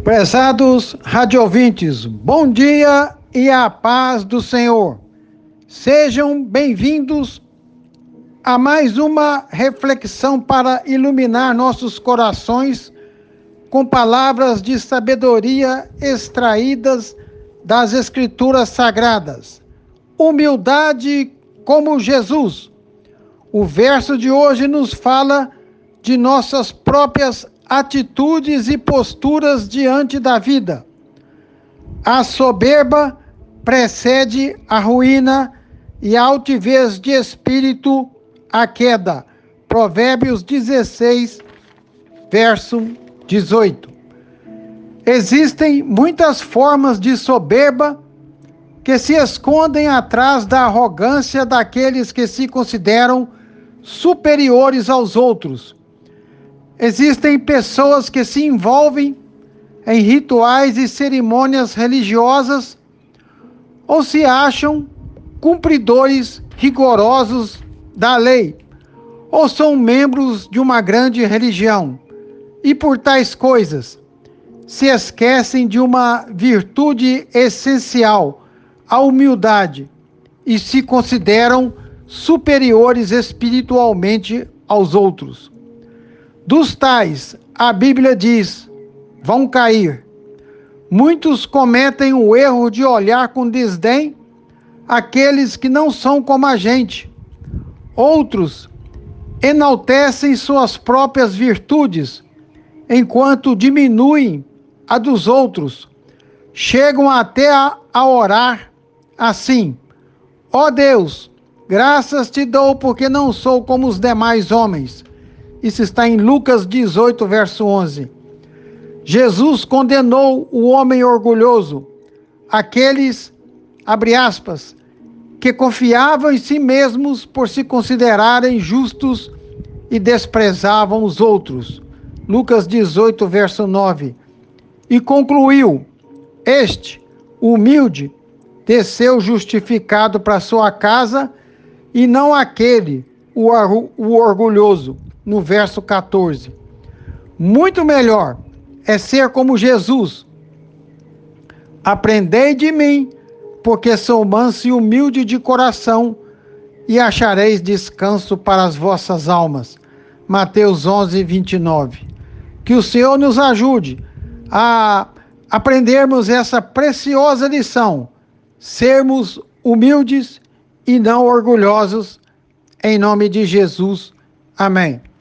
Prezados radiovintes, bom dia e a paz do Senhor. Sejam bem-vindos a mais uma reflexão para iluminar nossos corações com palavras de sabedoria extraídas das Escrituras Sagradas. Humildade como Jesus. O verso de hoje nos fala de nossas próprias atitudes e posturas diante da vida. A soberba precede a ruína e a altivez de espírito a queda. Provérbios 16, verso 18. Existem muitas formas de soberba que se escondem atrás da arrogância daqueles que se consideram superiores aos outros. Existem pessoas que se envolvem em rituais e cerimônias religiosas ou se acham cumpridores rigorosos da lei, ou são membros de uma grande religião, e por tais coisas se esquecem de uma virtude essencial, a humildade, e se consideram superiores espiritualmente aos outros. Dos tais, a Bíblia diz, vão cair. Muitos cometem o erro de olhar com desdém aqueles que não são como a gente. Outros enaltecem suas próprias virtudes, enquanto diminuem a dos outros. Chegam até a orar assim: ó Deus, graças te dou porque não sou como os demais homens. Isso está em Lucas 18, verso 11. Jesus condenou o homem orgulhoso, aqueles, abre aspas, que confiavam em si mesmos por se considerarem justos e desprezavam os outros. Lucas 18, verso 9. E concluiu: este, o humilde, desceu justificado para sua casa, e não aquele, o orgulhoso. No verso 14. Muito melhor é ser como Jesus. Aprendei de mim, porque sou manso e humilde de coração, e achareis descanso para as vossas almas. Mateus 11, 29. Que o Senhor nos ajude a aprendermos essa preciosa lição, sermos humildes e não orgulhosos, em nome de Jesus. Amém.